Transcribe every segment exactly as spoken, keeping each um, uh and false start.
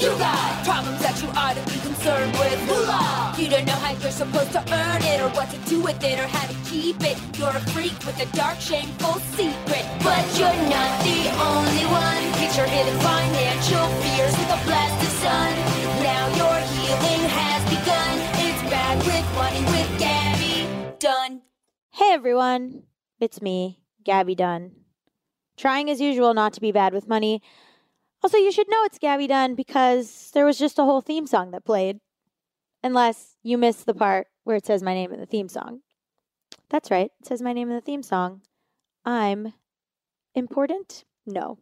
You got problems that you ought to be concerned with. Moolah! You don't know how you're supposed to earn it, or what to do with it, or how to keep it. You're a freak with a dark, shameful secret. But you're not the only one. Get your hidden financial fears with a blast of sun. Now your healing has begun. It's Bad with Money with Gabby Dunn. Hey everyone, it's me, Gabby Dunn. Trying as usual not to be bad with money. Also, you should know it's Gabby Dunn because there was just a whole theme song that played. Unless you missed the part where it says my name in the theme song. That's right, it says my name in the theme song. I'm important? No.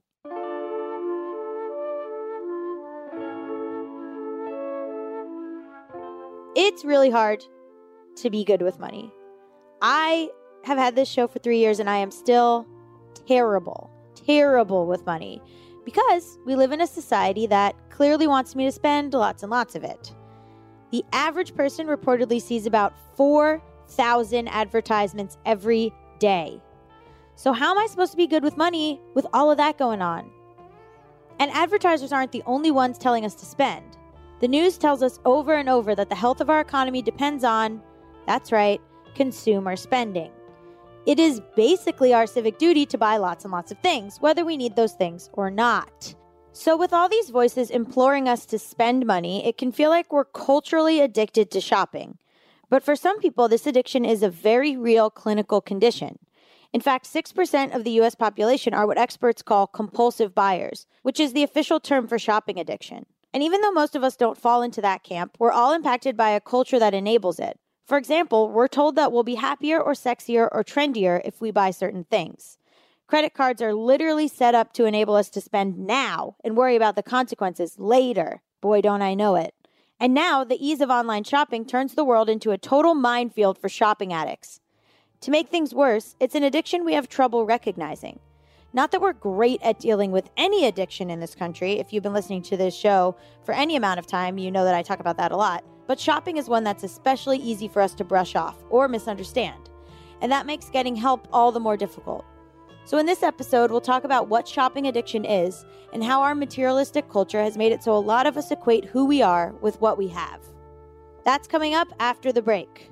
It's really hard to be good with money. I have had this show for three years and I am still terrible, terrible with money because we live in a society that clearly wants me to spend lots and lots of it. The average person reportedly sees about four thousand advertisements every day. So how am I supposed to be good with money with all of that going on? And advertisers aren't the only ones telling us to spend. The news tells us over and over that the health of our economy depends on, that's right, consumer spending. It is basically our civic duty to buy lots and lots of things, whether we need those things or not. So with all these voices imploring us to spend money, it can feel like we're culturally addicted to shopping. But for some people, this addiction is a very real clinical condition. In fact, six percent of the U S population are what experts call compulsive buyers, which is the official term for shopping addiction. And even though most of us don't fall into that camp, we're all impacted by a culture that enables it. For example, we're told that we'll be happier or sexier or trendier if we buy certain things. Credit cards are literally set up to enable us to spend now and worry about the consequences later. Boy, don't I know it. And now, the ease of online shopping turns the world into a total minefield for shopping addicts. To make things worse, it's an addiction we have trouble recognizing. Not that we're great at dealing with any addiction in this country. If you've been listening to this show for any amount of time, you know that I talk about that a lot. But shopping is one that's especially easy for us to brush off or misunderstand. And that makes getting help all the more difficult. So in this episode, we'll talk about what shopping addiction is and how our materialistic culture has made it so a lot of us equate who we are with what we have. That's coming up after the break.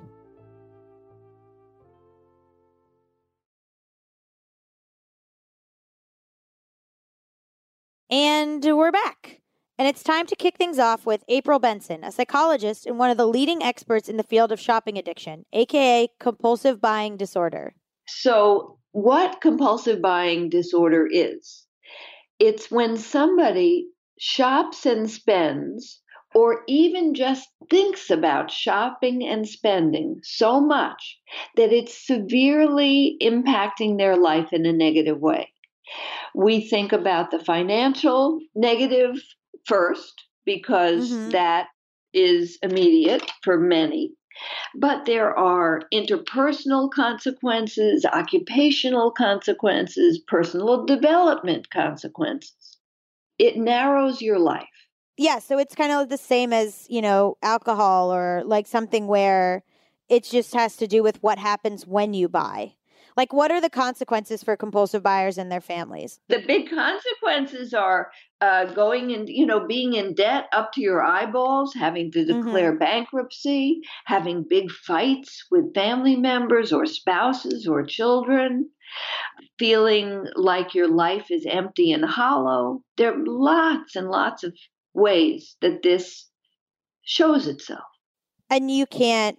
And we're back. And it's time to kick things off with April Benson, a psychologist and one of the leading experts in the field of shopping addiction, aka compulsive buying disorder. So what compulsive buying disorder is? It's when somebody shops and spends, or even just thinks about shopping and spending so much that it's severely impacting their life in a negative way. We think about the financial negative first, because mm-hmm. that is immediate for many. But there are interpersonal consequences, occupational consequences, personal development consequences. It narrows your life. Yeah, so it's kind of the same as, you know, alcohol or like something where it just has to do with what happens when you buy. Like, what are the consequences for compulsive buyers and their families? The big consequences are uh, going in, you know, being in debt up to your eyeballs, having to declare mm-hmm. bankruptcy, having big fights with family members or spouses or children, feeling like your life is empty and hollow. There are lots and lots of ways that this shows itself. And you can't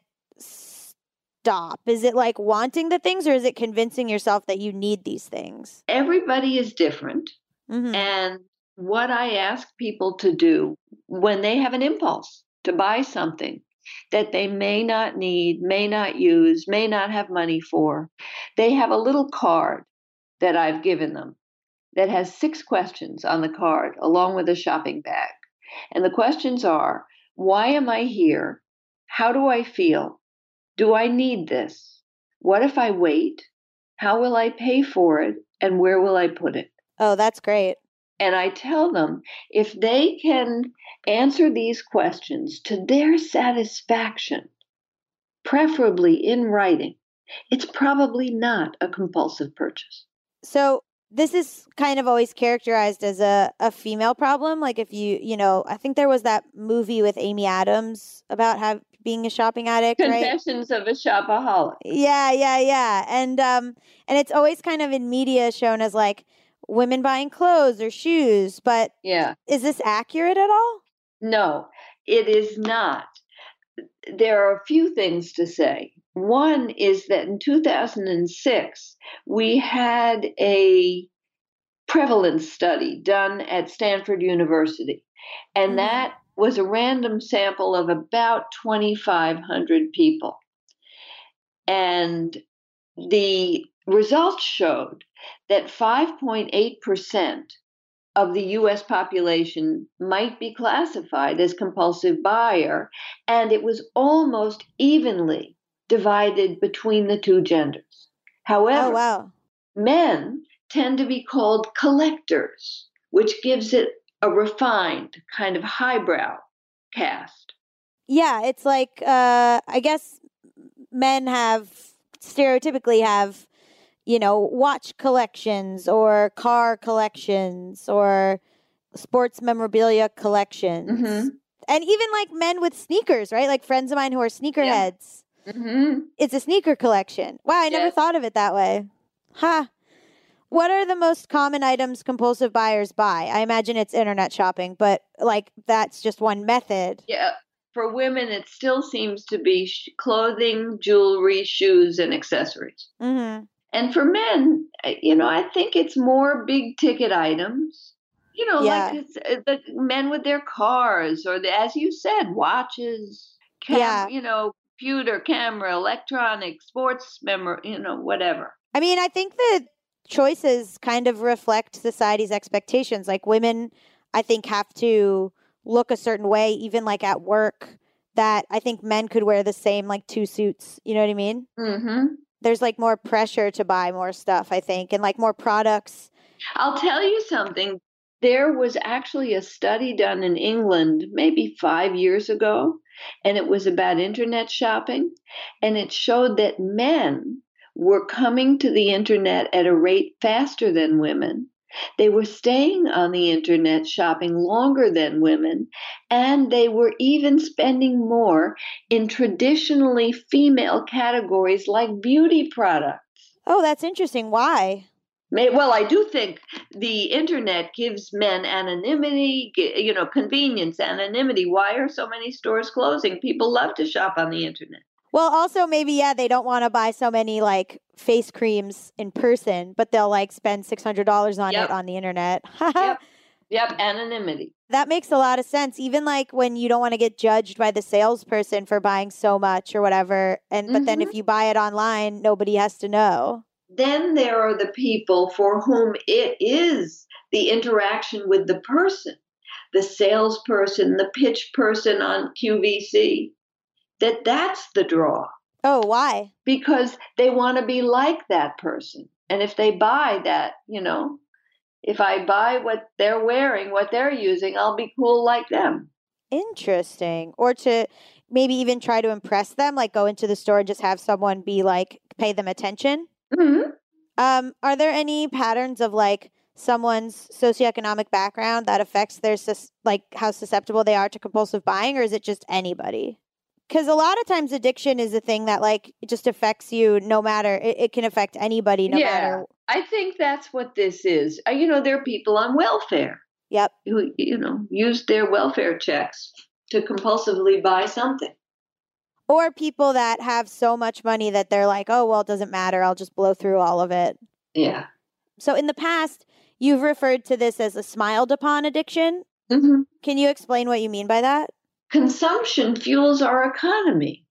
stop? Is it like wanting the things, or is it convincing yourself that you need these things? Everybody is different. Mm-hmm. And what I ask people to do when they have an impulse to buy something that they may not need, may not use, may not have money for, they have a little card that I've given them that has six questions on the card along with a shopping bag. And the questions are, why am I here? How do I feel? Do I need this? What if I wait? How will I pay for it? And where will I put it? Oh, that's great. And I tell them if they can answer these questions to their satisfaction, preferably in writing, it's probably not a compulsive purchase. So this is kind of always characterized as a, a female problem. Like if you, you know, I think there was that movie with Amy Adams about have, being a shopping addict, right? Confessions of a Shopaholic. Yeah, yeah, yeah. And um and it's always kind of in media shown as like women buying clothes or shoes, but Yeah. is this accurate at all? No, it is not. There are a few things to say. One is that in two thousand six, we had a prevalence study done at Stanford University, and Mhm. that was a random sample of about twenty-five hundred people. And the results showed that five point eight percent of the U S population might be classified as compulsive buyer, and it was almost evenly divided between the two genders. However, Oh, wow. men tend to be called collectors, which gives it a refined kind of highbrow cast. Yeah, it's like uh I guess men have stereotypically have, you know, watch collections or car collections or sports memorabilia collections. Mm-hmm. And even like men with sneakers, right? Like friends of mine who are sneakerheads. Mm-hmm. It's a sneaker collection. Wow, I never Yes. thought of it that way. Huh. What are the most common items compulsive buyers buy? I imagine it's internet shopping, but like that's just one method. Yeah. For women, it still seems to be sh- clothing, jewelry, shoes, and accessories. Mm-hmm. And for men, uh, you know, I think it's more big ticket items. You know, Yeah. like it's, uh, the men with their cars, or the, as you said, watches, cam- Yeah. you know, computer, camera, electronics, sports memor, you know, whatever. I mean, I think the choices kind of reflect society's expectations. Like women, I think, have to look a certain way, even like at work, that I think men could wear the same like two suits. You know what I mean? Mm-hmm. There's like more pressure to buy more stuff, I think, and like more products. I'll tell you something. There was actually a study done in England maybe five years ago, and it was about internet shopping. And it showed that men were coming to the internet at a rate faster than women. They were staying on the internet shopping longer than women, and they were even spending more in traditionally female categories like beauty products. Oh, that's interesting. Why? May, well, I do think the internet gives men anonymity, g- you know, convenience, anonymity. Why are so many stores closing? People love to shop on the internet. Well, also maybe, yeah, they don't want to buy so many like face creams in person, but they'll like spend six hundred dollars on Yep. it on the internet. Yep. Yep, anonymity. That makes a lot of sense. Even like when you don't want to get judged by the salesperson for buying so much or whatever. And but then Mhm. if you buy it online, nobody has to know. Then there are the people for whom it is the interaction with the person, the salesperson, the pitch person on Q V C, that that's the draw. Oh, why? Because they want to be like that person. And if they buy that, you know, if I buy what they're wearing, what they're using, I'll be cool like them. Interesting. Or to maybe even try to impress them, like go into the store and just have someone be like, pay them attention. Mm-hmm. Um, are there any patterns of like someone's socioeconomic background that affects their sus- like how susceptible they are to compulsive buying, or is it just anybody? Because a lot of times addiction is a thing that like it just affects you no matter it, it can affect anybody no yeah, matter. I think that's what this is. Uh, You know, there are people on welfare Yep. who, you know, use their welfare checks to compulsively buy something. Or people that have so much money that they're like, oh, well, it doesn't matter. I'll just blow through all of it. Yeah. So in the past, you've referred to this as a smiled upon addiction. Mm-hmm. Can you explain what you mean by that? Consumption fuels our economy.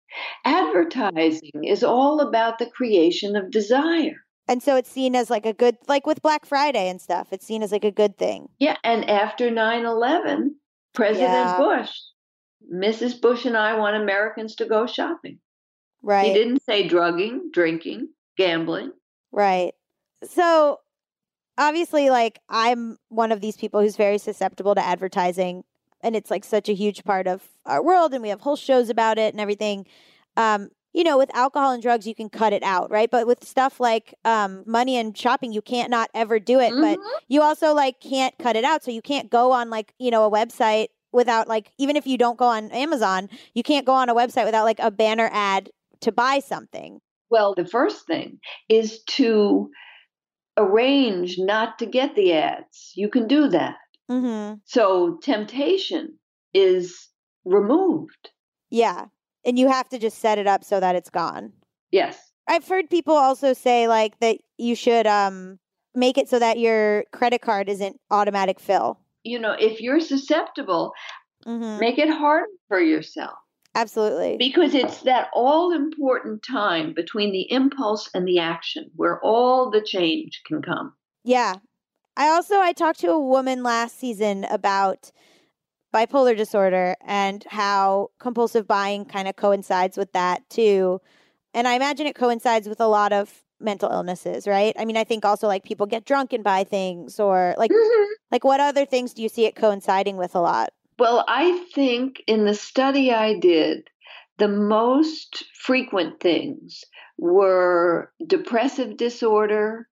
Advertising is all about the creation of desire. And so it's seen as like a good, like with Black Friday and stuff, it's seen as like a good thing. Yeah, and after nine eleven, President Yeah. Bush, Missus Bush and I want Americans to go shopping. He Right. didn't say drugging, drinking, gambling. Right. So obviously, like I'm one of these people who's very susceptible to advertising, and it's like such a huge part of our world, and we have whole shows about it and everything. Um, you know, with alcohol and drugs, you can cut it out, right? But with stuff like um, money and shopping, you can't not ever do it. Mm-hmm. But you also like can't cut it out. So you can't go on like, you know, a website without like, even if you don't go on Amazon, you can't go on a website without like a banner ad to buy something. Well, the first thing is to arrange not to get the ads. You can do that. Mm-hmm. So temptation is removed. Yeah. And you have to just set it up so that it's gone. Yes. I've heard people also say like that you should um, make it so that your credit card isn't automatic fill. You know, if you're susceptible, mm-hmm. make it hard for yourself. Absolutely. Because it's that all important time between the impulse and the action where all the change can come. Yeah. I also, I talked to a woman last season about bipolar disorder and how compulsive buying kind of coincides with that too. And I imagine it coincides with a lot of mental illnesses, right? I mean, I think also like people get drunk and buy things or like, mm-hmm. like what other things do you see it coinciding with a lot? Well, I think in the study I did, the most frequent things were depressive disorder,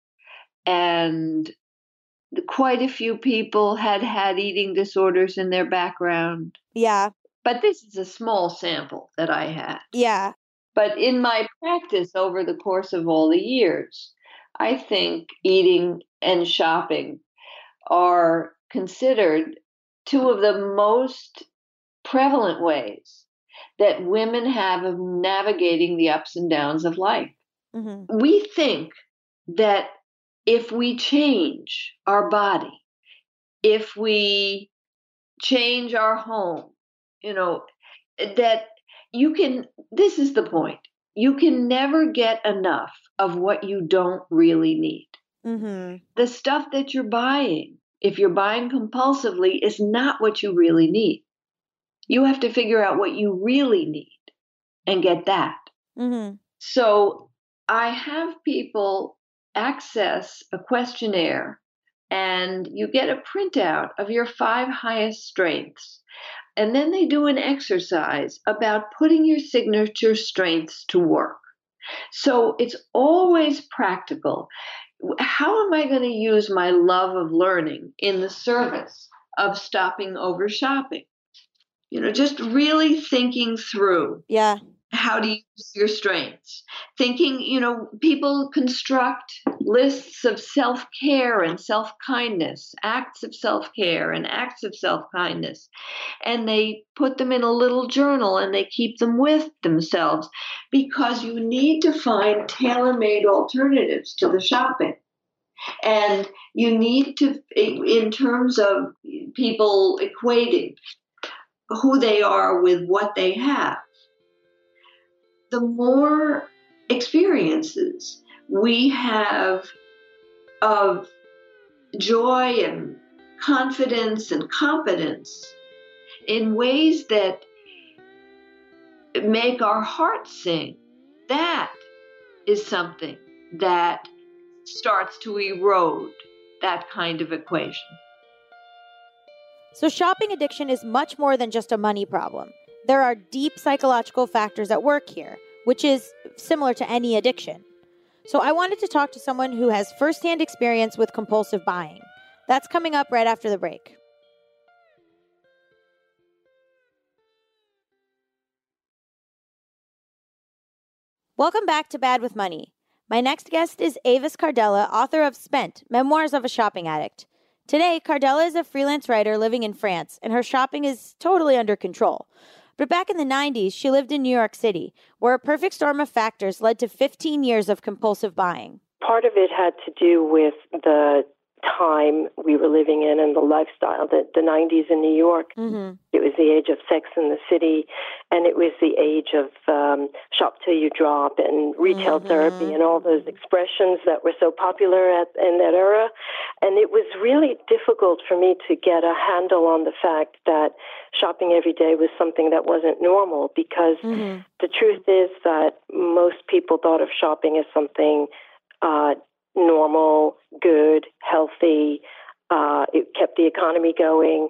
and quite a few people had had eating disorders in their background. Yeah. But this is a small sample that I had. Yeah. But in my practice over the course of all the years, I think eating and shopping are considered two of the most prevalent ways that women have of navigating the ups and downs of life. Mm-hmm. We think that if we change our body, if we change our home, you know, that you can, this is the point, you can never get enough of what you don't really need. Mm-hmm. The stuff that you're buying, if you're buying compulsively, is not what you really need. You have to figure out what you really need and get that. Mm-hmm. So I have people access a questionnaire and you get a printout of your five highest strengths. And then they do an exercise about putting your signature strengths to work. So it's always practical. How am I going to use my love of learning in the service of stopping over shopping? You know, just really thinking through. Yeah. How to use your strengths. Thinking, you know, people construct lists of self-care and self-kindness, acts of self-care and acts of self-kindness, and they put them in a little journal and they keep them with themselves because you need to find tailor-made alternatives to the shopping. And you need to, in terms of people equating who they are with what they have, the more experiences we have of joy and confidence and competence in ways that make our hearts sing, that is something that starts to erode that kind of equation. So shopping addiction is much more than just a money problem. There are deep psychological factors at work here, which is similar to any addiction. So I wanted to talk to someone who has firsthand experience with compulsive buying. That's coming up right after the break. Welcome back to Bad with Money. My next guest is Avis Cardella, author of Spent, Memoirs of a Shopping Addict. Today, Cardella is a freelance writer living in France, and her shopping is totally under control. But back in the nineties, she lived in New York City, where a perfect storm of factors led to fifteen years of compulsive buying. Part of it had to do with the time we were living in and the lifestyle. The, the nineties in New York, mm-hmm. It was the age of Sex in the City, and it was the age of um, shop till you drop and retail mm-hmm. therapy and all those expressions that were so popular at, in that era. And it was really difficult for me to get a handle on the fact that shopping every day was something that wasn't normal, because mm-hmm. the truth is that most people thought of shopping as something uh, normal, good, healthy. Uh, it kept the economy going.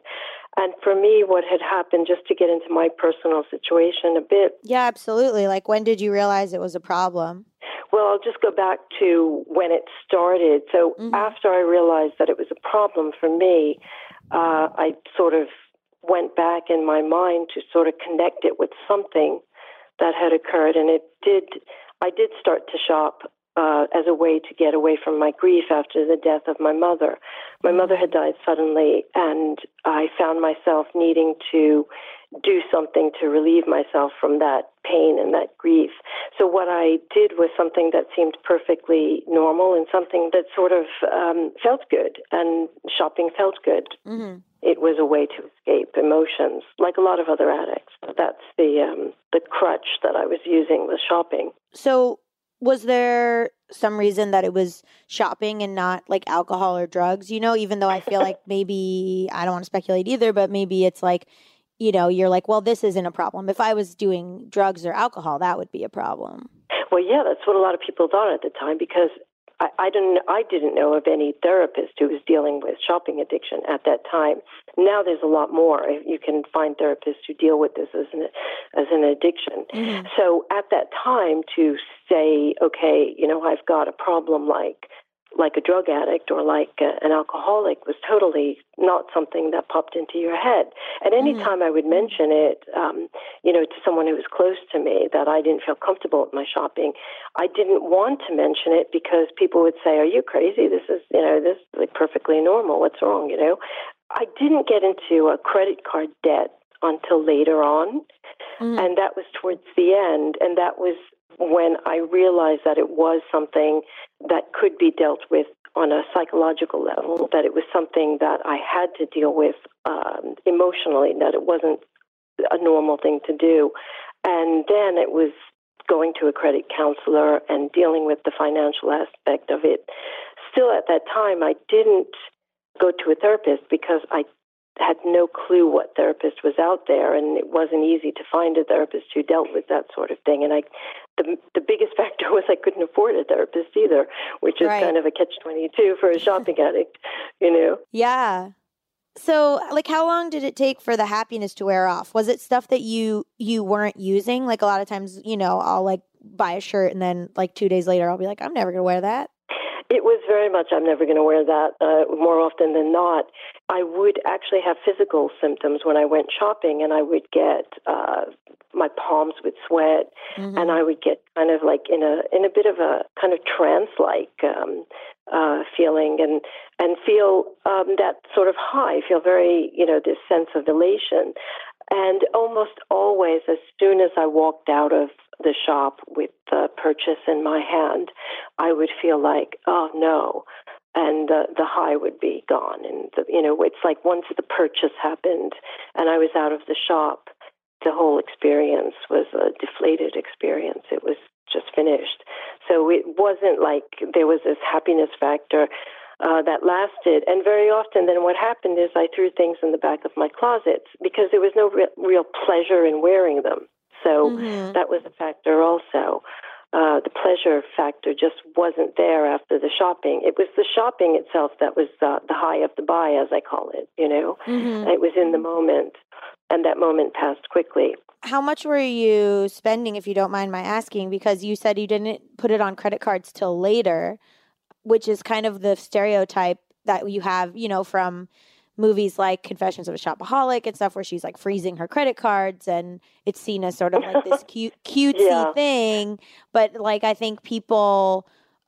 And for me, what had happened, just to get into my personal situation a bit. Yeah, absolutely. Like, when did you realize it was a problem? Well, I'll just go back to when it started. So mm-hmm. after I realized that it was a problem for me, uh, I sort of went back in my mind to sort of connect it with something that had occurred. And it did, I did start to shop uh, as a way to get away from my grief after the death of my mother. My mother had died suddenly, and I found myself needing to do something to relieve myself from that pain and that grief. So what I did was something that seemed perfectly normal and something that sort of um, felt good, and shopping felt good. Mm-hmm. It was a way to escape emotions, like a lot of other addicts. That's the um, the crutch that I was using, was shopping. So was there some reason that it was shopping and not like alcohol or drugs? You know, even though I feel like maybe, I don't want to speculate either, but maybe it's like, you know, you're like, well, this isn't a problem. If I was doing drugs or alcohol, that would be a problem. Well, yeah, that's what a lot of people thought at the time, because I, I didn't I didn't know of any therapist who was dealing with shopping addiction at that time. Now there's a lot more. You can find therapists who deal with this as an as an addiction. Mm-hmm. So at that time, to say, okay, you know, I've got a problem like like a drug addict or like a, an alcoholic was totally not something that popped into your head. And any mm-hmm. time I would mention it, um, you know, to someone who was close to me, that I didn't feel comfortable with my shopping, I didn't want to mention it because people would say, "Are you crazy? This is, you know, this is like perfectly normal. What's wrong?" You know, I didn't get into a credit card debt until later on, mm-hmm. and that was towards the end, and that was when I realized that it was something that could be dealt with on a psychological level, that it was something that I had to deal with um, emotionally, that it wasn't a normal thing to do. And then it was going to a credit counselor and dealing with the financial aspect of it. Still at that time, I didn't go to a therapist because I had no clue what therapist was out there, and it wasn't easy to find a therapist who dealt with that sort of thing. And I, the the biggest factor was I couldn't afford a therapist either, which is right. kind of a catch twenty-two for a shopping addict, you know? Yeah. So, like, how long did it take for the happiness to wear off? Was it stuff that you you weren't using? Like, a lot of times, you know, I'll, like, buy a shirt, and then, like, two days later, I'll be like, I'm never going to wear that. It was very much, I'm never going to wear that, uh, more often than not. I would actually have physical symptoms when I went shopping, and I would get, uh, my palms would sweat, mm-hmm. and I would get kind of like in a in a bit of a kind of trance-like um, uh, feeling, and and feel um, that sort of high, feel very, you know, this sense of elation. And almost always, as soon as I walked out of the shop with the purchase in my hand, I would feel like, oh, no. And the, the high would be gone. And, the, you know, it's like once the purchase happened and I was out of the shop, the whole experience was a deflated experience. It was just finished. So it wasn't like there was this happiness factor Uh, that lasted. And very often then what happened is I threw things in the back of my closets because there was no re- real pleasure in wearing them. So mm-hmm. that was a factor also. Uh, the pleasure factor just wasn't there after the shopping. It was the shopping itself that was uh, the high of the buy, as I call it, you know. Mm-hmm. It was in the moment, and that moment passed quickly. How much were you spending, if you don't mind my asking? Because you said you didn't put it on credit cards till later, which is kind of the stereotype that you have, you know, from movies like Confessions of a Shopaholic and stuff, where she's like freezing her credit cards, and it's seen as sort of like this cute, cutesy yeah. thing. But like, I think people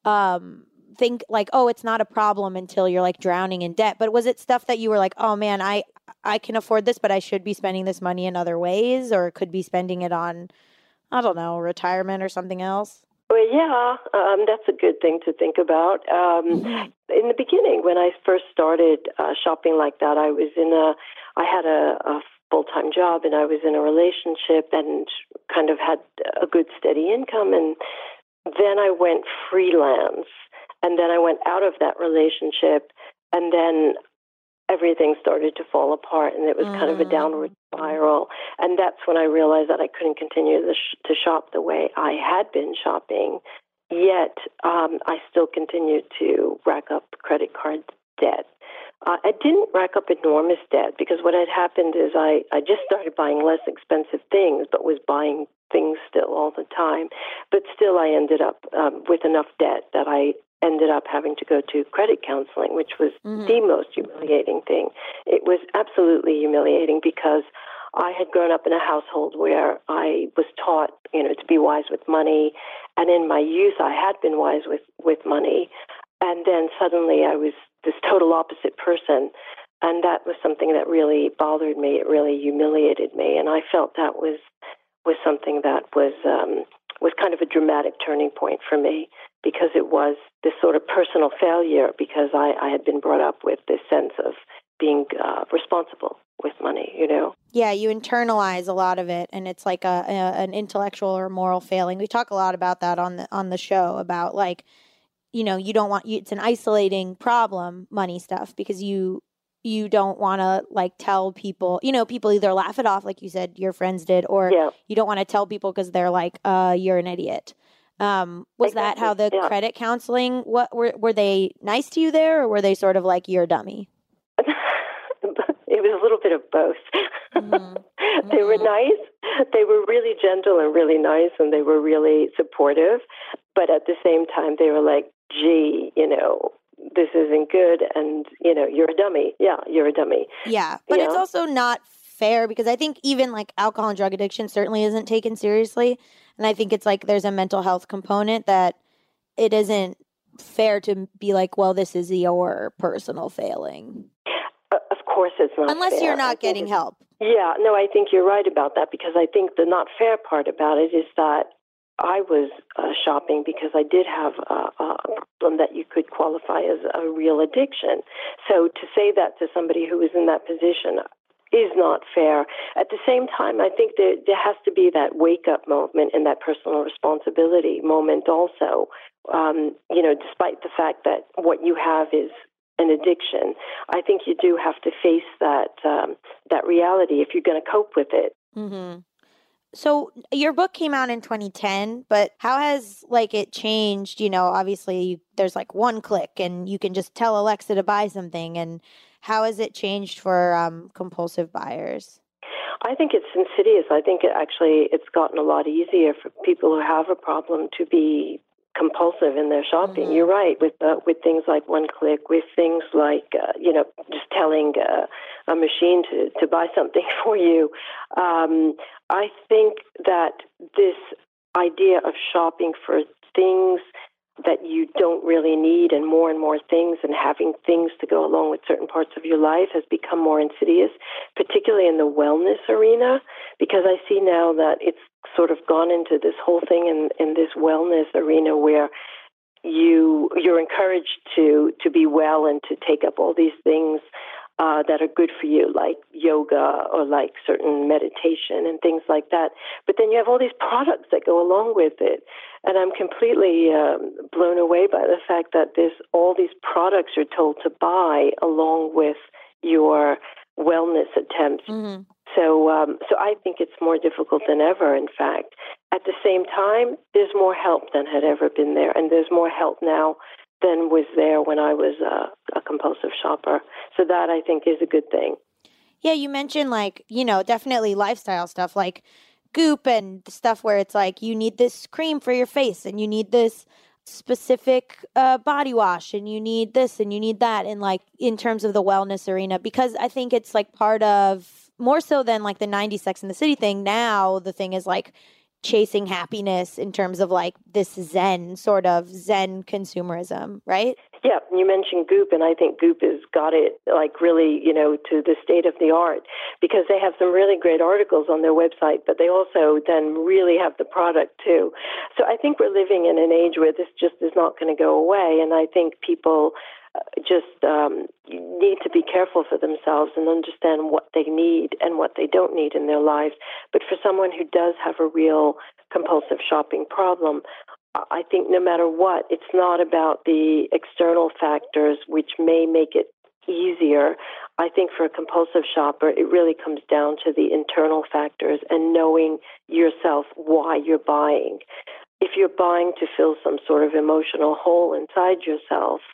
um, think like, oh, it's not a problem until you're like drowning in debt. But was it stuff that you were like, oh man, I, I can afford this, but I should be spending this money in other ways, or could be spending it on, I don't know, retirement or something else? Well, yeah, um, that's a good thing to think about. Um, in the beginning, when I first started uh, shopping like that, I was in a, I had a, a full-time job, and I was in a relationship and kind of had a good steady income. And then I went freelance, and then I went out of that relationship, and then everything started to fall apart, and it was mm. kind of a downward spiral. And that's when I realized that I couldn't continue to, sh- to shop the way I had been shopping. Yet um, I still continued to rack up credit card debt. Uh, I didn't rack up enormous debt because what had happened is I, I just started buying less expensive things, but was buying things still all the time. But still, I ended up um, with enough debt that I ended up having to go to credit counseling, which was mm-hmm. the most humiliating thing. It was absolutely humiliating because I had grown up in a household where I was taught, you know, to be wise with money. And in my youth, I had been wise with, with money. And then suddenly I was this total opposite person. And that was something that really bothered me. It really humiliated me. And I felt that was was something that was um, was kind of a dramatic turning point for me, because it was this sort of personal failure, because I, I had been brought up with this sense of being uh, responsible with money, you know? Yeah, you internalize a lot of it, and it's like a, a an intellectual or moral failing. We talk a lot about that on the on the show, about like, you know, you don't want, you, it's an isolating problem, money stuff, because you you don't want to like tell people, you know, people either laugh it off, like you said, your friends did, or yeah. you don't want to tell people because they're like, uh, you're an idiot. Um, was exactly. that how the yeah. credit counseling, what were, were they nice to you there, or were they sort of like, you're a dummy? It was a little bit of both. Mm-hmm. They were nice. They were really gentle and really nice, and they were really supportive. But at the same time, they were like, gee, you know, this isn't good, and, you know, you're a dummy. Yeah, you're a dummy. Yeah, but you it's know? also not fair, because I think even like alcohol and drug addiction certainly isn't taken seriously. And I think it's like there's a mental health component that it isn't fair to be like, well, this is your personal failing. Uh, of course it's not Unless fair. you're not getting help. Yeah, no, I think you're right about that, because I think the not fair part about it is that I was uh, shopping because I did have a, a problem that you could qualify as a real addiction. So to say that to somebody who is in that position is not fair. At the same time, I think there, there has to be that wake-up moment and that personal responsibility moment also. Um, you know, despite the fact that what you have is an addiction, I think you do have to face that um, that reality if you're going to cope with it. Mm-hmm. So your book came out in twenty ten, but how has like it changed? You know, obviously you, there's like one click and you can just tell Alexa to buy something. And how has it changed for um, compulsive buyers? I think it's insidious. I think it actually it's gotten a lot easier for people who have a problem to be compulsive in their shopping. Mm-hmm. You're right, with uh, with things like one click, with things like uh, you know, just telling uh, a machine to, to buy something for you. Um, I think that this idea of shopping for things that you don't really need, and more and more things, and having things to go along with certain parts of your life, has become more insidious, particularly in the wellness arena, because I see now that it's sort of gone into this whole thing in, in this wellness arena where you, you're encouraged to, to be well and to take up all these things uh, that are good for you, like yoga or like certain meditation and things like that. But then you have all these products that go along with it. And I'm completely um, blown away by the fact that there's all these products you're told to buy along with your wellness attempts. Mm-hmm. So, um, so I think it's more difficult than ever, in fact. At the same time, there's more help than had ever been there, and there's more help now than was there when I was a, a compulsive shopper. So that, I think, is a good thing. Yeah, you mentioned, like, you know, definitely lifestyle stuff like Goop and stuff where it's like you need this cream for your face and you need this specific uh, body wash and you need this and you need that, and like in terms of the wellness arena, because I think it's like part of, more so than like the nineties Sex and the City thing, now the thing is like chasing happiness in terms of like this Zen sort of Zen consumerism, right? Yeah, you mentioned Goop, and I think Goop has got it like really, you know, to the state of the art, because they have some really great articles on their website, but they also then really have the product too. So I think we're living in an age where this just is not going to go away, and I think people just um, need to be careful for themselves and understand what they need and what they don't need in their lives. But for someone who does have a real compulsive shopping problem, I think no matter what, it's not about the external factors which may make it easier. I think for a compulsive shopper, it really comes down to the internal factors and knowing yourself why you're buying. If you're buying to fill some sort of emotional hole inside yourself,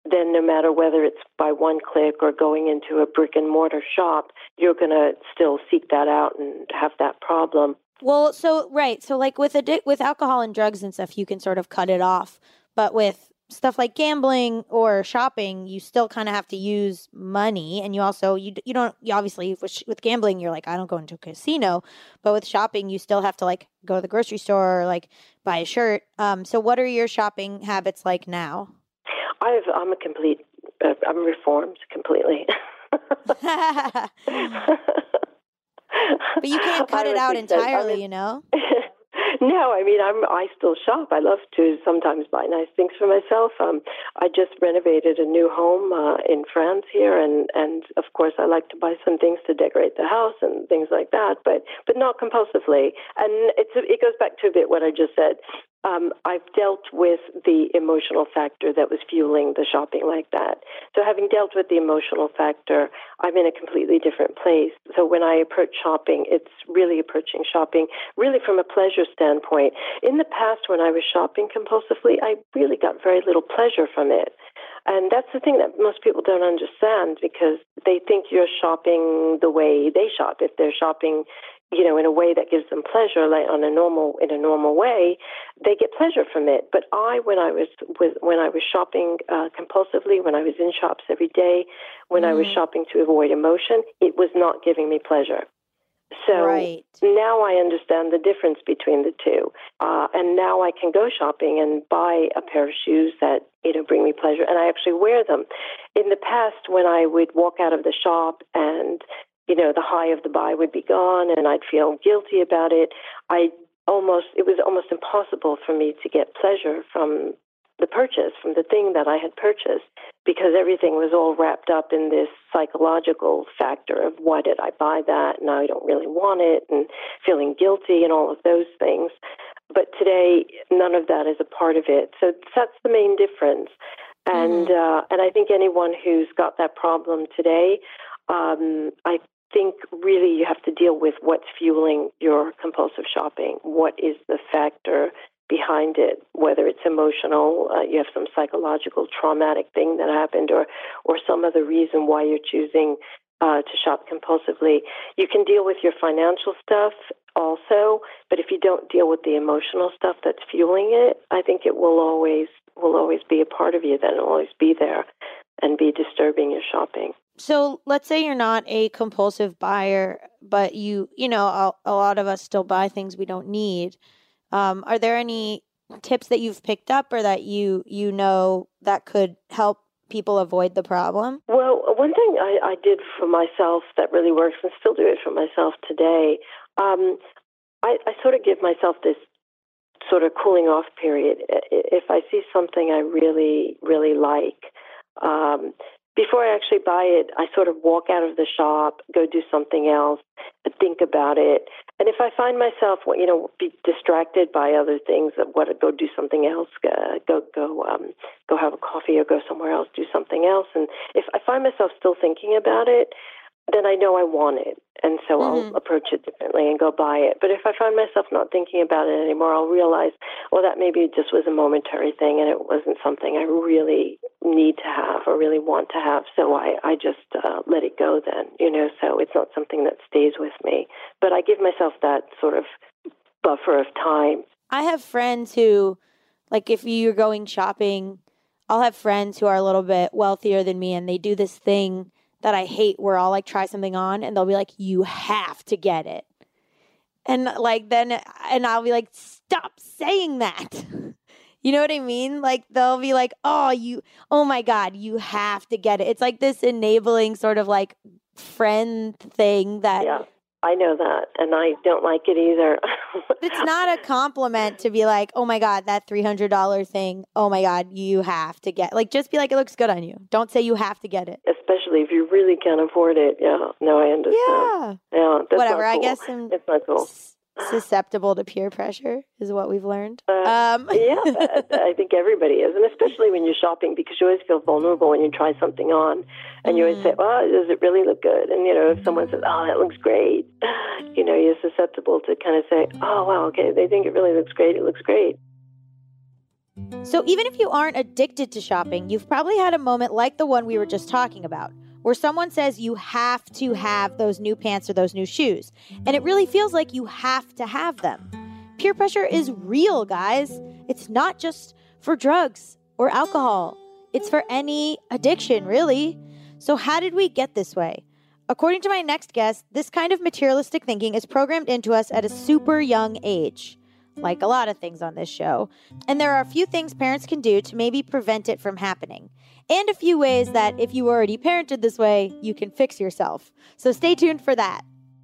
then no matter whether it's by one click or going into a brick and mortar shop, you're going to still seek that out and have that problem. Well, so, right. So like with addic- with alcohol and drugs and stuff, you can sort of cut it off. But with stuff like gambling or shopping, you still kind of have to use money. And you also, you you don't, you obviously, with, with gambling, you're like, I don't go into a casino. But with shopping, you still have to like go to the grocery store or like buy a shirt. Um. So what are your shopping habits like now? I've, I'm a complete, uh, I'm reformed completely. But you can't cut it out entirely, I mean, you know? No, I mean, I'm, I still shop. I love to sometimes buy nice things for myself. Um, I just renovated a new home uh, in France here, and, and of course I like to buy some things to decorate the house and things like that, but, but not compulsively. And it's, it goes back to a bit what I just said. Um, I've dealt with the emotional factor that was fueling the shopping like that. So having dealt with the emotional factor, I'm in a completely different place. So when I approach shopping, it's really approaching shopping really from a pleasure standpoint. In the past, when I was shopping compulsively, I really got very little pleasure from it. And that's the thing that most people don't understand, because they think you're shopping the way they shop. If they're shopping, you know, in a way that gives them pleasure, like on a normal, in a normal way, they get pleasure from it. But I, when I was with, when I was shopping uh, compulsively, when I was in shops every day, when mm. I was shopping to avoid emotion, it was not giving me pleasure. So right. Now I understand the difference between the two. Uh, and now I can go shopping and buy a pair of shoes that, you know, bring me pleasure, and I actually wear them. In the past, when I would walk out of the shop and, you know, the high of the buy would be gone and I'd feel guilty about it, I almost, it was almost impossible for me to get pleasure from the purchase, from the thing that I had purchased, because everything was all wrapped up in this psychological factor of why did I buy that? Now I don't really want it, and feeling guilty and all of those things. But today, none of that is a part of it. So that's the main difference. And, mm-hmm. uh, and I think anyone who's got that problem today, um, I think really you have to deal with what's fueling your compulsive shopping. What is the factor behind it, whether it's emotional, uh, you have some psychological traumatic thing that happened, or or some other reason why you're choosing uh, to shop compulsively. You can deal with your financial stuff also, but if you don't deal with the emotional stuff that's fueling it, I think it will always will always be a part of you. Then it'll always be there and be disturbing your shopping. So let's say you're not a compulsive buyer, but you, you know, a, a lot of us still buy things we don't need. Um, are there any tips that you've picked up or that you, you know that could help people avoid the problem? Well, one thing I, I did for myself that really works, and still do it for myself today, um, I, I sort of give myself this sort of cooling off period. If I see something I really, really like, um, before I actually buy it, I sort of walk out of the shop, go do something else, think about it. And if I find myself, you know, be distracted by other things, what go do something else, uh, go go um, go have a coffee or go somewhere else, do something else. And if I find myself still thinking about it, then I know I want it. And so mm-hmm. I'll approach it differently and go buy it. But if I find myself not thinking about it anymore, I'll realize, well, that maybe it just was a momentary thing and it wasn't something I really need to have or really want to have. So I, I just uh, let it go then, you know, so it's not something that stays with me. But I give myself that sort of buffer of time. I have friends who, like if you're going shopping, I'll have friends who are a little bit wealthier than me and they do this thing that I hate where I'll like try something on and they'll be like, you have to get it. And like then, and I'll be like, stop saying that. You know what I mean? Like they'll be like, oh, you, oh my God, you have to get it. It's like this enabling sort of like friend thing that. Yeah, I know that. And I don't like it either. It's not a compliment to be like, oh my God, that three hundred dollars thing. Oh my God, you have to get, like, just be like, it looks good on you. Don't say you have to get it. Especially if you really can't afford it. Yeah, no, I understand. Yeah. Yeah, that's whatever. Not cool. I guess I'm it's not cool. s- susceptible to peer pressure is what we've learned. Uh, um. yeah, I think everybody is. And especially when you're shopping, because you always feel vulnerable when you try something on. And you always say, oh, does it really look good? And, you know, if someone says, oh, that looks great, you know, you're susceptible to kind of say, oh, wow, okay, they think it really looks great. It looks great. So even if you aren't addicted to shopping, you've probably had a moment like the one we were just talking about, where someone says you have to have those new pants or those new shoes, and it really feels like you have to have them. Peer pressure is real, guys. It's not just for drugs or alcohol. It's for any addiction, really. So how did we get this way? According to my next guest, this kind of materialistic thinking is programmed into us at a super young age, like a lot of things on this show. And there are a few things parents can do to maybe prevent it from happening. And a few ways that if you already parented this way, you can fix yourself. So stay tuned for that.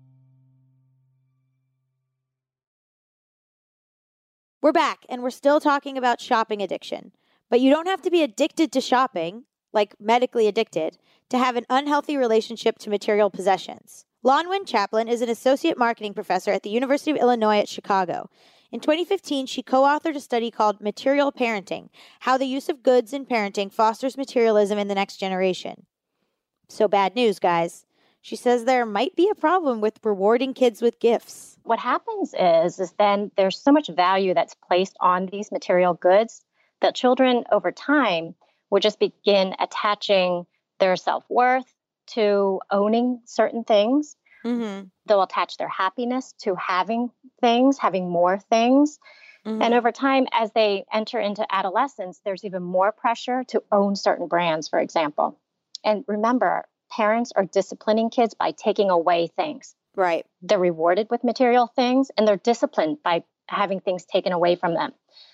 We're back, and we're still talking about shopping addiction. But you don't have to be addicted to shopping, like medically addicted, to have an unhealthy relationship to material possessions. Lonwyn Chaplin is an associate marketing professor at the University of Illinois at Chicago. In twenty fifteen, she co-authored a study called Material Parenting, How the Use of Goods in Parenting Fosters Materialism in the Next Generation. So bad news, guys. She says there might be a problem with rewarding kids with gifts. What happens is, is then there's so much value that's placed on these material goods that children over time will just begin attaching their self-worth to owning certain things. Mm-hmm. They'll attach their happiness to having things, having more things. Mm-hmm. And over time, as they enter into adolescence, there's even more pressure to own certain brands, for example. And remember, parents are disciplining kids by taking away things. Right. They're rewarded with material things, and they're disciplined by having things taken away from them.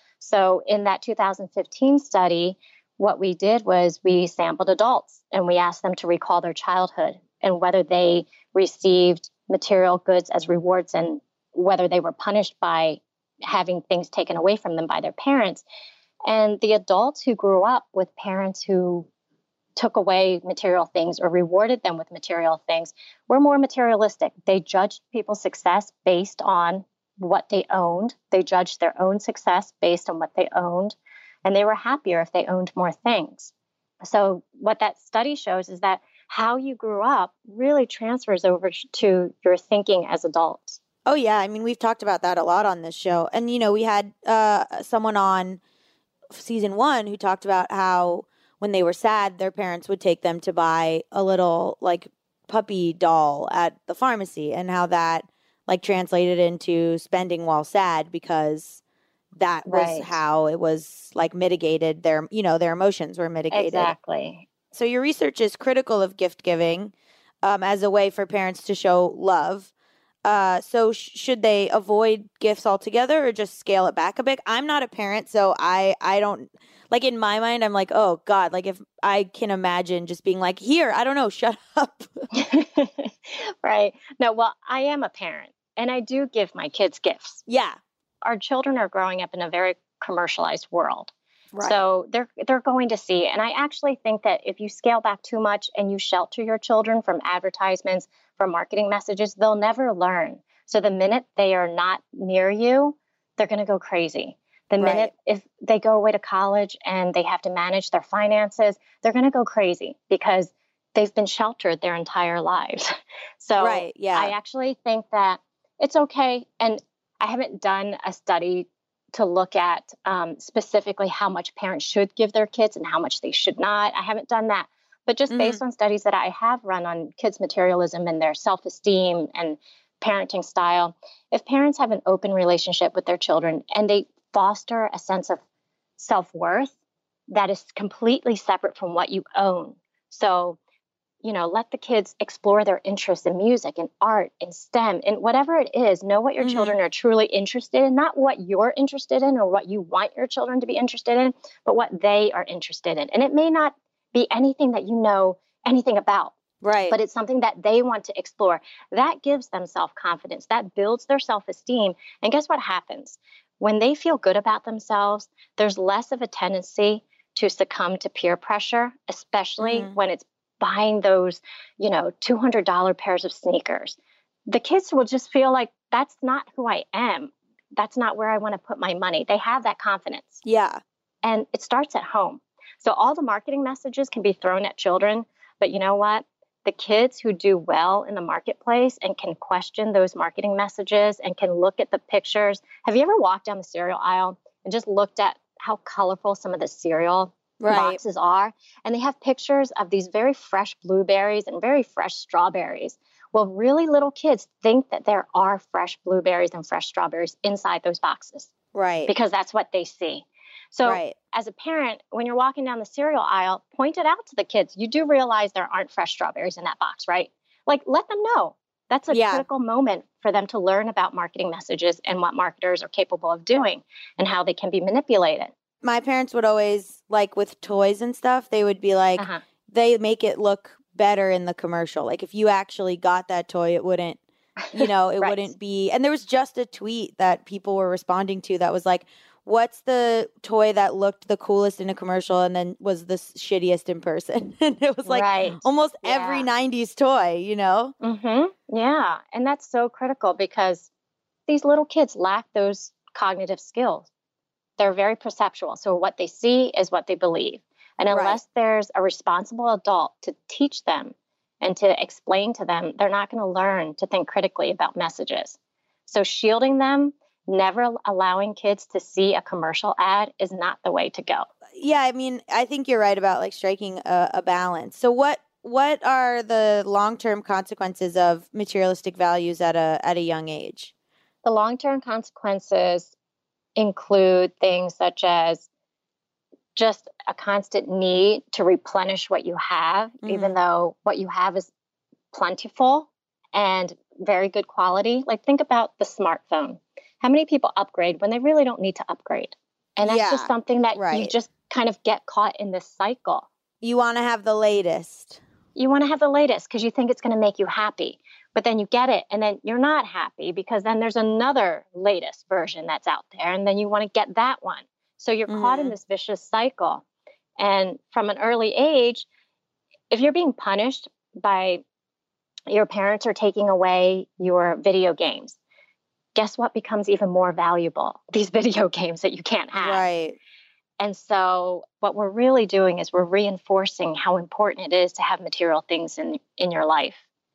So in that two thousand fifteen study, what we did was we sampled adults and we asked them to recall their childhood and whether they received material goods as rewards and whether they were punished by having things taken away from them by their parents. And the adults who grew up with parents who took away material things or rewarded them with material things were more materialistic. They judged people's success based on what they owned. They judged their own success based on what they owned. And they were happier if they owned more things. So what that study shows is that how you grew up really transfers over to your thinking as adults. Oh, yeah. I mean, we've talked about that a lot on this show. And, you know, we had uh, someone on season one who talked about how when they were sad, their parents would take them to buy a little, like, puppy doll at the pharmacy, and how that, like, translated into spending while sad because that was right. how it was, like, mitigated. Their, you know, their emotions were mitigated. Exactly. So your research is critical of gift giving um, as a way for parents to show love. Uh, so sh- should they avoid gifts altogether or just scale it back a bit? I'm not a parent, so I, I don't, like, in my mind, I'm like, oh, God, like, if I can imagine just being like, here, I don't know, shut up. Right. No, well, I am a parent, and I do give my kids gifts. Yeah. Our children are growing up in a very commercialized world. Right. So they're they're going to see. And I actually think that if you scale back too much and you shelter your children from advertisements, from marketing messages, they'll never learn. So the minute they are not near you, they're going to go crazy. The Right. minute if they go away to college and they have to manage their finances, they're going to go crazy because they've been sheltered their entire lives. So Right, yeah. I actually think that it's okay. And I haven't done a study to look at um, specifically how much parents should give their kids and how much they should not. I haven't done that. But just Mhm. based on studies that I have run on kids' materialism and their self-esteem and parenting style, if parents have an open relationship with their children and they foster a sense of self-worth that is completely separate from what you own. So, you know, let the kids explore their interests in music and art and STEM and whatever it is. Know what your Mhm. children are truly interested in, not what you're interested in or what you want your children to be interested in, but what they are interested in. And it may not be anything that you know anything about, Right. but it's something that they want to explore. That gives them self-confidence. That builds their self-esteem. And guess what happens? When they feel good about themselves, there's less of a tendency to succumb to peer pressure, especially Mhm. when it's buying those, you know, two hundred dollars pairs of sneakers. The kids will just feel like that's not who I am. That's not where I want to put my money. They have that confidence. Yeah. And it starts at home. So all the marketing messages can be thrown at children, but you know what? The kids who do well in the marketplace and can question those marketing messages and can look at the pictures. Have you ever walked down the cereal aisle and just looked at how colorful some of the cereal right. boxes are. And they have pictures of these very fresh blueberries and very fresh strawberries. Well, really little kids think that there are fresh blueberries and fresh strawberries inside those boxes. Right. Because that's what they see. So right. as a parent, when you're walking down the cereal aisle, point it out to the kids. You do realize there aren't fresh strawberries in that box, right? Like, let them know. That's a yeah. critical moment for them to learn about marketing messages and what marketers are capable of doing and how they can be manipulated. My parents would always, like with toys and stuff, they would be like, uh-huh. they make it look better in the commercial. Like if you actually got that toy, it wouldn't, you know, it right. wouldn't be. And there was just a tweet that people were responding to that was like, what's the toy that looked the coolest in a commercial and then was the shittiest in person? And it was like right. almost yeah. every nineties toy, you know? Mm-hmm. Yeah. And that's so critical because these little kids lack those cognitive skills. They're very perceptual. So what they see is what they believe. And unless right. there's a responsible adult to teach them and to explain to them, they're not going to learn to think critically about messages. So shielding them, never allowing kids to see a commercial ad is not the way to go. Yeah, I mean, I think you're right about like striking a, a balance. So what what are the long-term consequences of materialistic values at a at a young age? The long-term consequences include things such as just a constant need to replenish what you have, mm-hmm. even though what you have is plentiful and very good quality. Like think about the smartphone. How many people upgrade when they really don't need to upgrade? And that's yeah, just something that right. you just kind of get caught in this cycle. You want to have the latest. You want to have the latest because you think it's going to make you happy. But then you get it and then you're not happy because then there's another latest version that's out there. And then you want to get that one. So you're mm-hmm. caught in this vicious cycle. And from an early age, if you're being punished by your parents are taking away your video games, guess what becomes even more valuable? These video games that you can't have. Right. And so what we're really doing is we're reinforcing how important it is to have material things in, in your life.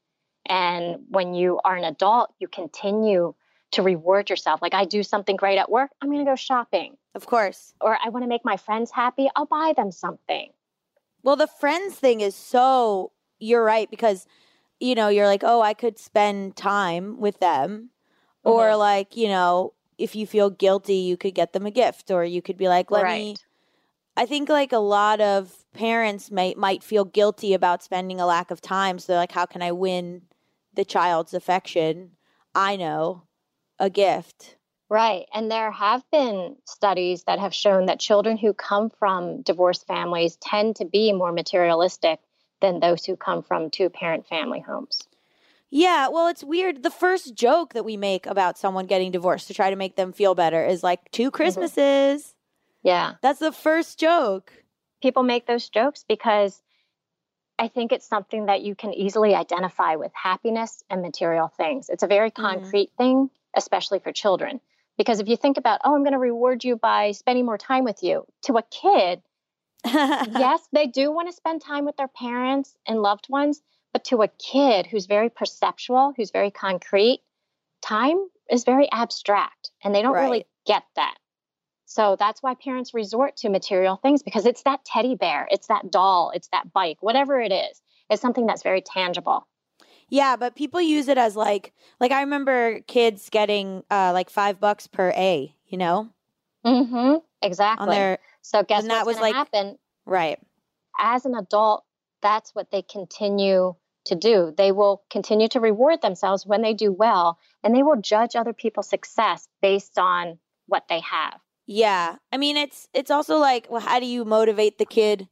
And when you are an adult, you continue to reward yourself. Like I do something great at work, I'm going to go shopping. Of course. Or I want to make my friends happy, I'll buy them something. Well, the friends thing is so, you're right, because, you know, you're like, oh, I could spend time with them. Mm-hmm. Or like, you know, if you feel guilty, you could get them a gift, or you could be like, let right. me, I think like a lot of parents might, might feel guilty about spending a lack of time. So they're like, how can I win the child's affection? I know, a gift. Right. And there have been studies that have shown that children who come from divorced families tend to be more materialistic than those who come from two-parent family homes. Yeah, well, it's weird. The first joke that we make about someone getting divorced to try to make them feel better is like, two Christmases. Mm-hmm. Yeah. That's the first joke. People make those jokes because I think it's something that you can easily identify with happiness and material things. It's a very concrete mm-hmm. thing, especially for children. Because if you think about, oh, I'm going to reward you by spending more time with you. To a kid, yes, they do want to spend time with their parents and loved ones. But to a kid who's very perceptual, who's very concrete, time is very abstract, and they don't right. really get that. So that's why parents resort to material things, because it's that teddy bear, it's that doll, it's that bike, whatever it is. It's something that's very tangible. Yeah, but people use it as like, like I remember kids getting uh, like five bucks per A, you know? Mm-hmm. Exactly. On their, so guess what's going like, to happen? Right. As an adult, that's what they continue to do. They will continue to reward themselves when they do well, and they will judge other people's success based on what they have. Yeah. I mean, it's it's also like, well, how do you motivate the kid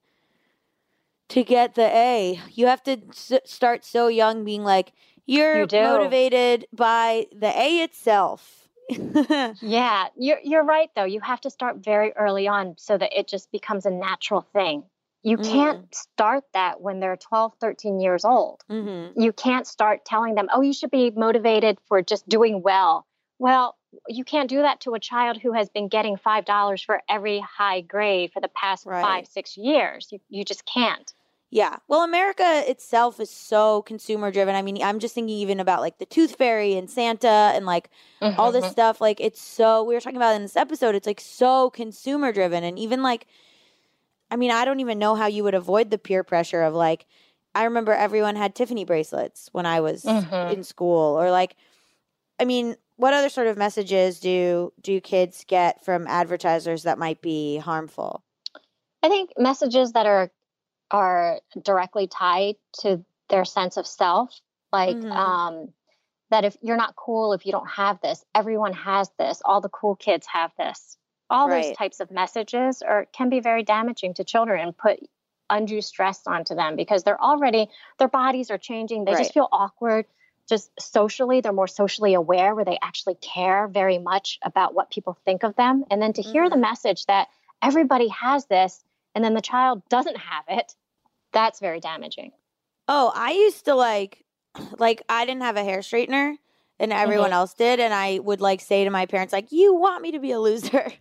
to get the A? You have to s- start so young being like, you're you motivated by the A itself. Yeah, you're you're right, though. You have to start very early on so that it just becomes a natural thing. You can't mm. start that when they're twelve, thirteen years old. Mm-hmm. You can't start telling them, oh, you should be motivated for just doing well. Well, you can't do that to a child who has been getting five dollars for every high grade for the past right. five, six years. You, you just can't. Yeah. Well, America itself is so consumer driven. I mean, I'm just thinking even about like the Tooth Fairy and Santa and like mm-hmm. all this stuff. Like it's so, we were talking about in this episode, it's like so consumer driven. And even like, I mean, I don't even know how you would avoid the peer pressure of like, I remember everyone had Tiffany bracelets when I was mm-hmm. in school, or like, I mean, what other sort of messages do do kids get from advertisers that might be harmful? I think messages that are are directly tied to their sense of self, like mm-hmm. um, that if you're not cool if you don't have this, everyone has this, all the cool kids have this. All right. Those types of messages are can be very damaging to children and put undue stress onto them because they're already, their bodies are changing. They right. just feel awkward. Just socially, they're more socially aware where they actually care very much about what people think of them. And then to hear mm-hmm. the message that everybody has this and then the child doesn't have it, that's very damaging. Oh, I used to like, like I didn't have a hair straightener and everyone mm-hmm. else did. And I would like say to my parents, like, you want me to be a loser.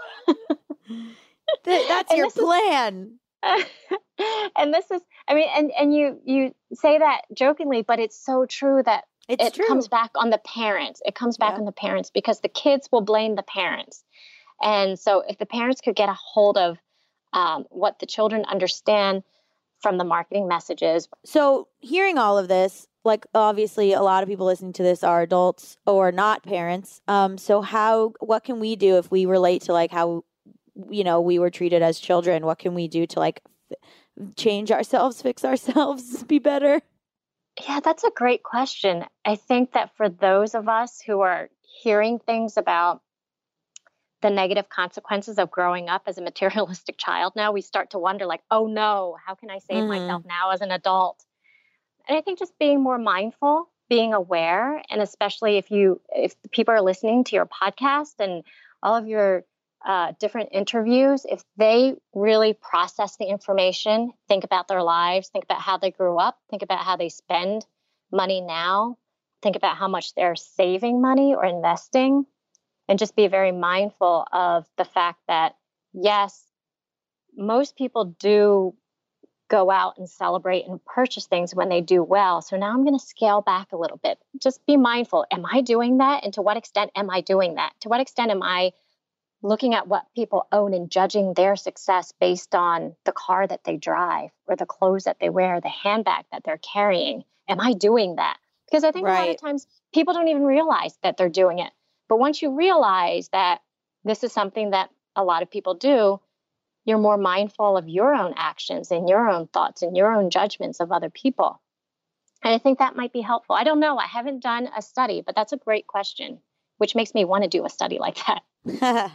Th- that's and your plan. Is, and this is, I mean, and, and you, you say that jokingly, but it's so true that it's it true. comes back on the parents. It comes back yeah. on the parents because the kids will blame the parents. And so if the parents could get a hold of um, what the children understand from the marketing messages. So hearing all of this, like obviously a lot of people listening to this are adults or not parents. Um, so how, what can we do if we relate to like how, you know, we were treated as children? What can we do to like f- change ourselves, fix ourselves, be better? Yeah, that's a great question. I think that for those of us who are hearing things about the negative consequences of growing up as a materialistic child now, we start to wonder like, oh no, how can I save mm-hmm. myself now as an adult? And I think just being more mindful, being aware, and especially if you, if people are listening to your podcast and all of your uh, different interviews, if they really process the information, think about their lives, think about how they grew up, think about how they spend money now, think about how much they're saving money or investing, and just be very mindful of the fact that, yes, most people do go out and celebrate and purchase things when they do well. So now I'm going to scale back a little bit. Just be mindful. Am I doing that? And to what extent am I doing that? To what extent am I looking at what people own and judging their success based on the car that they drive or the clothes that they wear, the handbag that they're carrying? Am I doing that? Because I think right. a lot of times people don't even realize that they're doing it. But once you realize that this is something that a lot of people do, you're more mindful of your own actions and your own thoughts and your own judgments of other people. And I think that might be helpful. I don't know. I haven't done a study, but that's a great question, which makes me want to do a study like that.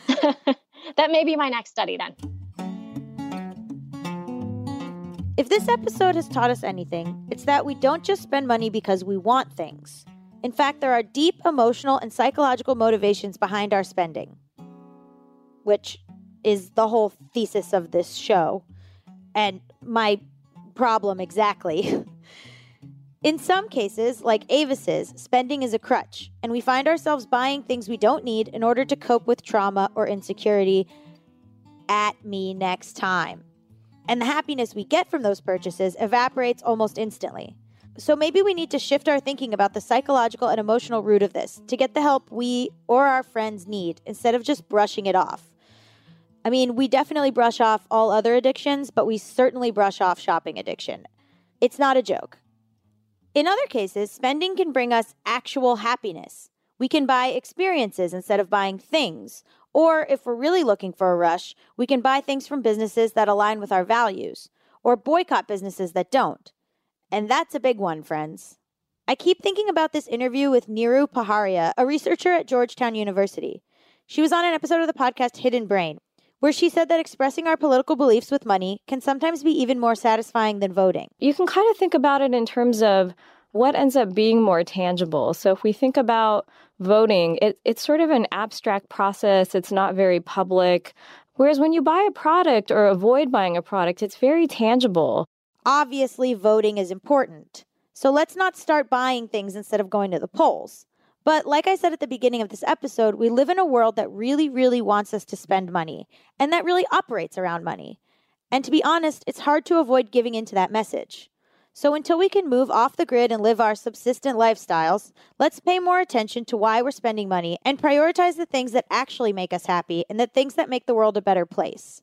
That may be my next study then. If this episode has taught us anything, it's that we don't just spend money because we want things. In fact, there are deep emotional and psychological motivations behind our spending, which is the whole thesis of this show and my problem exactly. In some cases, like Avis's, spending is a crutch, and we find ourselves buying things we don't need in order to cope with trauma or insecurity. At me next time. And the happiness we get from those purchases evaporates almost instantly. So maybe we need to shift our thinking about the psychological and emotional root of this to get the help we or our friends need instead of just brushing it off. I mean, we definitely brush off all other addictions, but we certainly brush off shopping addiction. It's not a joke. In other cases, spending can bring us actual happiness. We can buy experiences instead of buying things. Or if we're really looking for a rush, we can buy things from businesses that align with our values, or boycott businesses that don't. And that's a big one, friends. I keep thinking about this interview with Neeru Paharia, a researcher at Georgetown University. She was on an episode of the podcast Hidden Brain, where she said that expressing our political beliefs with money can sometimes be even more satisfying than voting. You can kind of think about it in terms of what ends up being more tangible. So if we think about voting, it, it's sort of an abstract process. It's not very public. Whereas when you buy a product or avoid buying a product, it's very tangible. Obviously, voting is important. So let's not start buying things instead of going to the polls. But like I said at the beginning of this episode, we live in a world that really, really wants us to spend money, and that really operates around money. And to be honest, it's hard to avoid giving into that message. So until we can move off the grid and live our subsistent lifestyles, let's pay more attention to why we're spending money and prioritize the things that actually make us happy and the things that make the world a better place.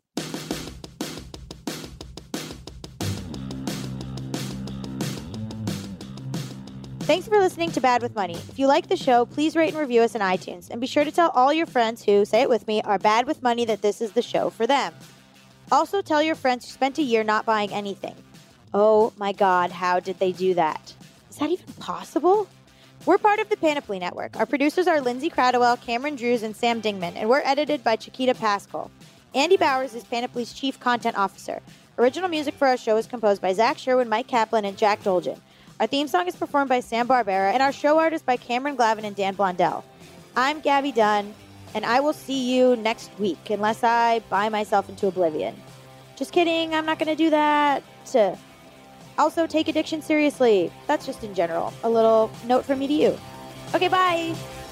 Thanks for listening to Bad with Money. If you like the show, please rate and review us on iTunes. And be sure to tell all your friends who, say it with me, are bad with money that this is the show for them. Also tell your friends who spent a year not buying anything. Oh my God, how did they do that? Is that even possible? We're part of the Panoply Network. Our producers are Lindsay Cradwell, Cameron Drews, and Sam Dingman, and we're edited by Chiquita Pascal. Andy Bowers is Panoply's Chief Content Officer. Original music for our show is composed by Zach Sherwin, Mike Kaplan, and Jack Dolgen. Our theme song is performed by Sam Barbera, and our show art is by Cameron Glavin and Dan Blondell. I'm Gabby Dunn, and I will see you next week, unless I buy myself into oblivion. Just kidding, I'm not going to do that. Also, take addiction seriously. That's just in general. A little note from me to you. Okay, bye.